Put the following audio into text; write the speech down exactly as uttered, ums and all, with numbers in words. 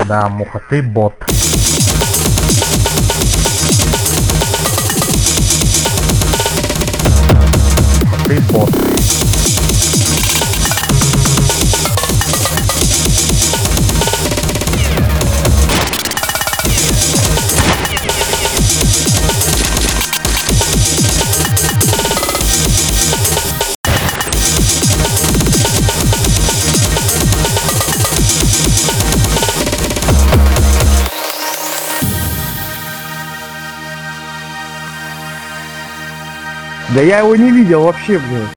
Да, муха, ты бот. Ты бот. Да я его не видел вообще, блин.